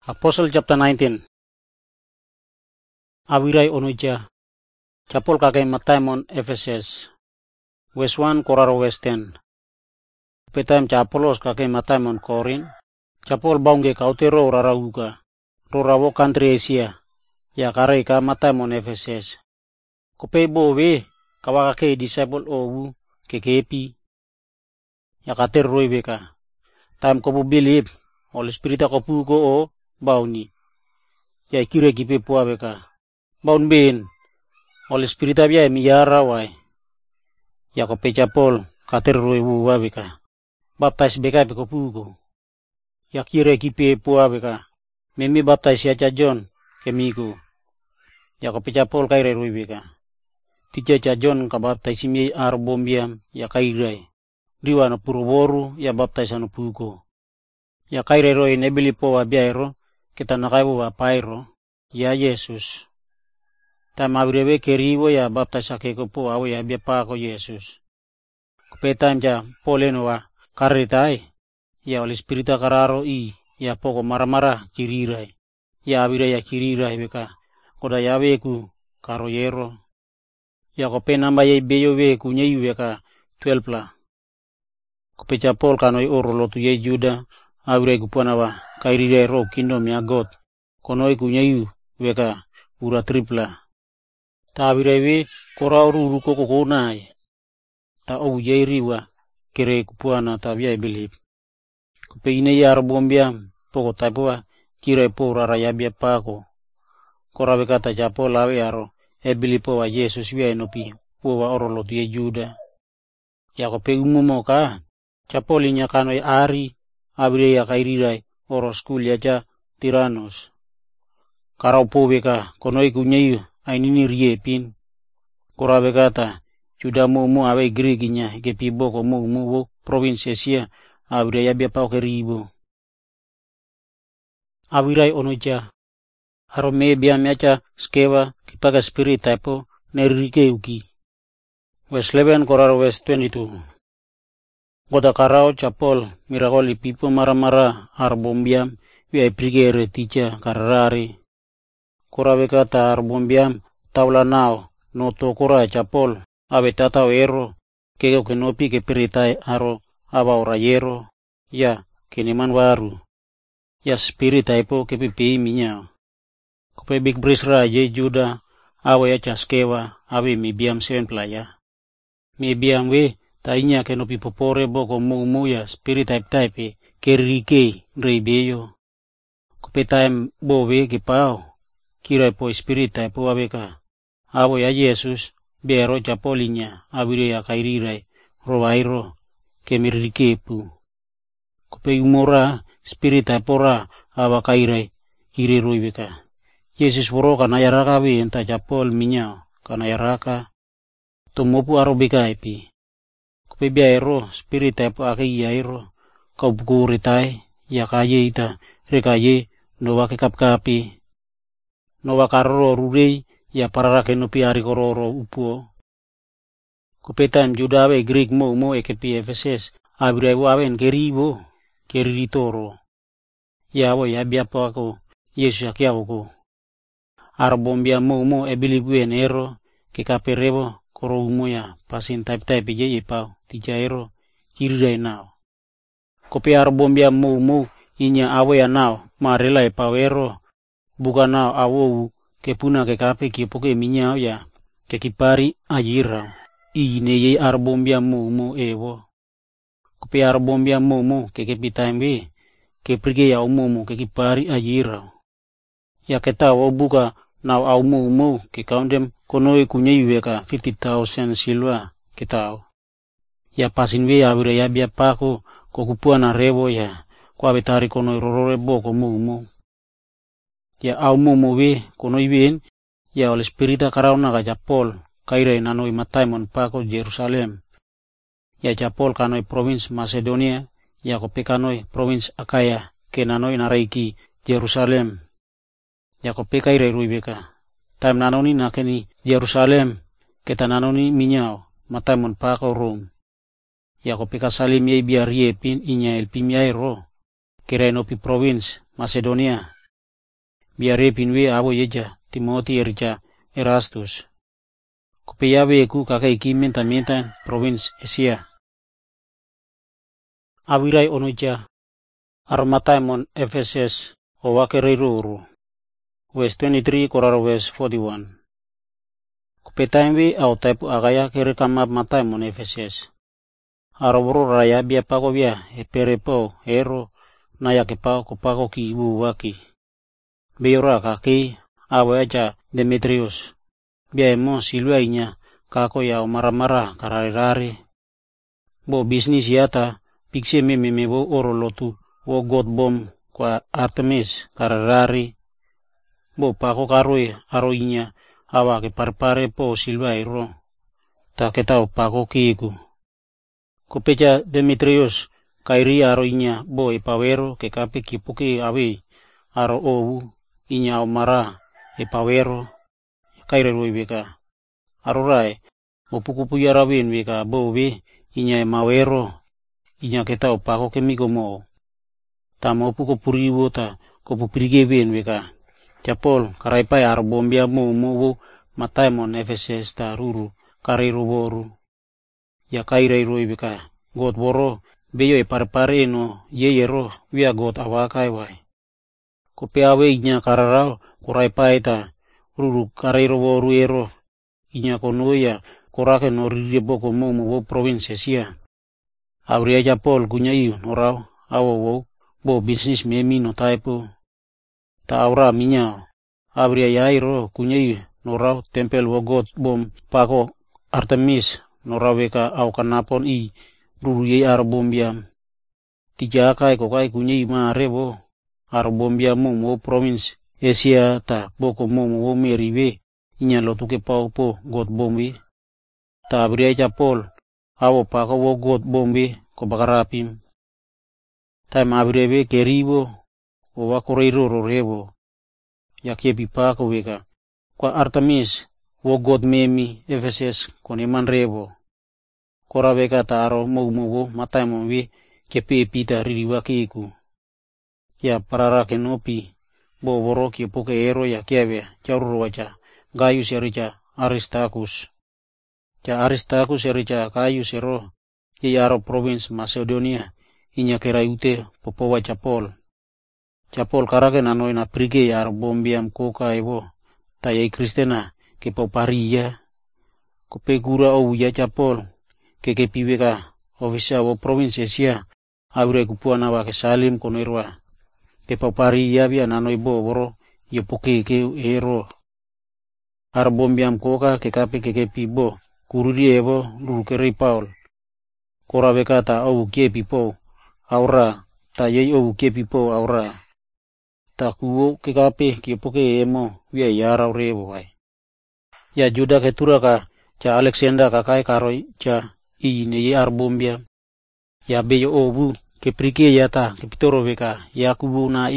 Apostle chapter 19. Awirai onuja. Chapol kake Mataimon Ephesus. West 1 koraro West 10. Petaim chapolos kake Mataimon Korin. Chapol baunge kautero rarauga. Rorawo country Asia. Ya kare ka Mataimon Ephesus. Kopebo we kawakake disciple owu kekepi. Ya kater roibeka. Time kobu believe. Holy Spirit kopu ko o bauni. Ya kire kipe puwa beka. Baun ben. Holy Spirit abia miyara wai. Ya ko pecha pol kater roibu wa beka. Baptize beka pe kopu ko. Ya kire kipe puwa beka. Memi baptize ya cha John kemiku. Ya ko pecha pol kaire roi beka. Ticha cha John ka baptize mi arbombiam ya kairai. Diwa na puruboru ya baptize anu puko. Ya kaire roi nebili po wa biairo. Kita nakaibu wa pairo. Ya Yesus. Tama wirewe keriwo ya baptize akeko po awo ya biapa ko Yesus. Kupetam ja poleno wa karitai. Ya Holy Spirit kararo i. Ya poko marah-marah kirirai. Ya awira ya kirirai beka. Koda ya weku karo yero. Ya kope namba ya beyo weku nyeyu beka 12 la. Kupecha pol kanoi oro lotu ye Juda. Awira kupana wa kairirai ro kingdom ya God. Konoi kunyeyu weka ura tripla. Ta awirewe kora uru koko konai. Ta owu yeiriwa kere kupuana ta bia believe. Kupe ine ya arbombiam poko taipua kira po rara ya bia pako. Kora weka ta japo lawe aro bilipo wa Yesus wia enopi po wa oro lotu ye Juda. Ya kope umumo ka japo linya kanoi ari awire ya kairirai oro skul ya ja Tiranos. Karau po weka konoi kunyeyu ainini rie pin. Kora weka ta Juda mo awe Grekinya ke pibo ko mo province Asia awire ya bia pao keribo. Awirai onoja. Aro me bia meacha skewa kipaga spirit typo nerike uki. West 11 koraro West 22. Goda karao chapol mirakoli pipo mara arbombiam wia prigere ticha kararari. Kora weka ta arbombiam taula nao noto kora chapol awe tatao ero kego kenopi ke peritai aro aba ora yero ya keniman waru ya spirit typo ke pipi minyao. Kope big brisra ye Juda awe ya chaskewa awe mibiam 7 playa. Mibiam we tainya kenopi popore boko mo ya spirit type kerike reibeyo. Kope time bo we ke pao kira po spirit type wabeka. Awo ya Yesus bero chapolinya awire ya kairirai rowairo kemirikepu. Kope umora spirit type ora awa kairai kire roibeka. Yesus woro kana yaraka we enta chapol minyao kana yaraka tomopu arobeka epi. Kope biairo spirit type akai yairo kau bukuritai ya kaye ita rekaye nowa kekap-kapi. Nowa karoro rurei ya pararake nopi ari kororo upuo. Kupetam Juda awe Greek mo ekepi Ephesus awirai wawen keribo keritoro. Ya wo ya biapa ako Yesus akiawo ko. Arbombia mo ebilibuen ero kekaperebo koro umo ya pasin type ye pao tija ero kirirai nao. Kope arbombia mo inya awe ya nao marela pao ero bukan nao awowu kepuna kekape kipoke minyao ya kekipari ajira. Ine ye arbombia mo ewo. Kope arbombia mo kekepitambe keprige ya umomo kekipari ajira. Ya ketawo buka nao au mo kekaundem konoi kunyeyu weka 50,000 silwa ketao. Ya pasinwe awire ya bia pako kokupua na rewo ya kwa betari konoi rorore boko mo. Ya au mo we konoi wen ya Holy Spirit karao na ka Japol kaire nanoi Mataimon pako Jerusalem. Ya Japol kanoi province Macedonia ya kope kanoi province Akaya ke nanoi naraiki Jerusalem. Ya kope kaire ruibeka. Time nanoni nakeni Jerusalem keta nanoni minyao Mataimon pako Rome. Ya kope kasalim ye biar ye pin inya elpim ya ero kira enopi province Macedonia biarepin we abo yeja Timothy erica Erastus. Kupea we ku kakaiki minta province Asia. Awirai onoja armataimon Ephesus o wakereiruru. Verse 23 koraro verse 41. Kupetain we au taipu agaya kere kamap mataimon Ephesus. Aroboro raya bia pako bia eperepo ero naya kepao kupako ki ibu waki. Beora kaki awaja Demetrius. Bia emo silua inya kako ya omara-mara karare-rare. Bo bisnis yata pikse meme bo oro lotu wo god bom kwa Artemis karare-rare. Bo pako karoi aro inya awa ke parpare po silua ero. Ta ketao pako kiku. Kupeja Demetrius kairi aro inya bo epawero ke kape kipuke awe aro owu inya omara epawero kaire roi beka aro rai opukupu yarawin beka bo we inya emawero inya ketao pako kemiko mo tamo opuko puriwo ta kopupirige ben beka Japol karaipai aro bombia mo mataimon Ephesus ta ruru kareiro boru ya kaire roi beka god boro beyo e parpare no yeyero via god awakai wai kopeawe inya kararao kuraipai ta ruru kareiro boru ero inya konoya korake no rirebo komo wo province Asia Auria Japol kunyai norau awo bo business memi no taipo ta aura minya Auria yairo kunyai norau tempel wo god bom pako Artemis noraweka au kanapon ruru ye arbombiam. Tija kai kokai kunyai ma rebo arbombiam mo province Asia ta boko mo meriwe inya lotuke pau po god bombi. Ta abria Japol awo pako wo god bombi ko bakarapim. Ta mabrebe keribo o wakoreiro rorebo. Yakepi pako weka kwa Artemis wo god memi Ephesus koneman rebo. Kora weka taro mo mataimon we kepe pita ririwa kiku. Ya parara kenopi bo boroki poke ero ya kiawe chauru wacha Gaius erica Aristarchus. Cha Aristarchus erica Gaius ero yaro province Macedonia inya keraute popowa Japol. Japol karake nanoi na prige yar bombiam koka evo tayai kristena ke poparia kopegura o ya Japol ke piweka ofisa wo province Asia aure kupuana wa ke Salim konerwa ke poparia bia nanoi bo boro yo poke ke ero arbombiam koka ke kape ke pibo kururi evo luru kerei Paul kora weka ta o ke pipo aura ta yei o ke pipo aura ta kuo ke kape ke poke emo wia yara revo wai ya juda ke turaka cha Alexander kakai karoi cha ine ye arbombiam ya beyo obu ke prike yata ke pitoro weka ya kubu na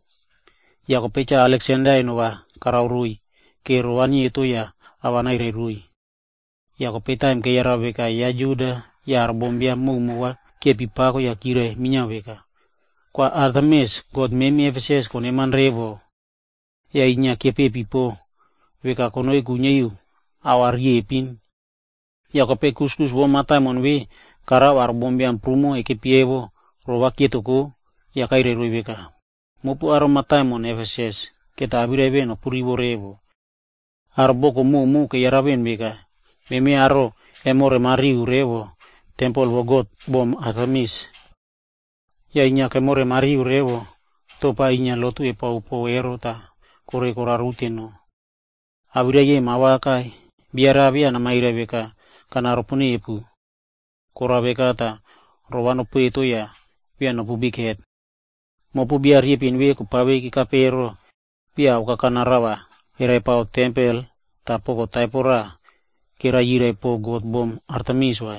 ya ko pecha Alexander inowa karaurui ke roani itu ya awanai rerui ya ko petaim ke yara weka ya juda ya arbombiam muwa ke pipako ya kire minya weka kwa Artemis god memi Ephesus koneman revo ya inya ke pipo weka konoi kunyeyu awarie pin ya ko pe kuskus wo mataimon we kara arbombiam prumo eke pievo rowa kietoko ya kaire ruibeka mopu aro mataimon Ephesus keta abirebe no puribo revo arboko mu ke yaraben beka meme aro emore mariu revo temple wo god bom Artemis ya inya kemore mariu revo topa inya lotu e pau ero ta kore koraruteno abireye mawakai biara bia na maire beka kana ropuni epu kora beka ta rowano pueto ya bia no pubiket mopu bia riepin we kupawe ki kapero bia ukakana rawa ere pau tempel ta poko taipora kira yire po god bom Artemis wai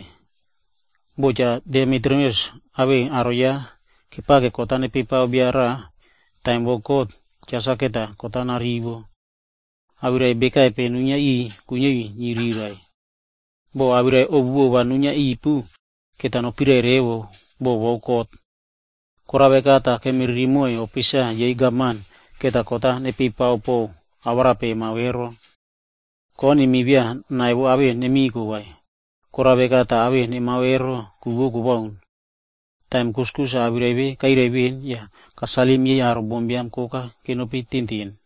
boja Demetrius awe aroya kipake kotane pipau biara taimbo god jasa keta kotana ribo awirai beka penunya kunyai nyirirai bo awirai obu wanunya pu kita no pirerewo bo wokot kora beka ta kemirimo ofisa yei gaman keta kota nepi pau po awarape mawero. Ko ni mibia naibu awe nemi kuwai. Korabeka ta awe ni mawero kuwo kuwaun. Time kuskus awirebe kairebe ya kasalim ye aro bombiam koka kenopi tintin.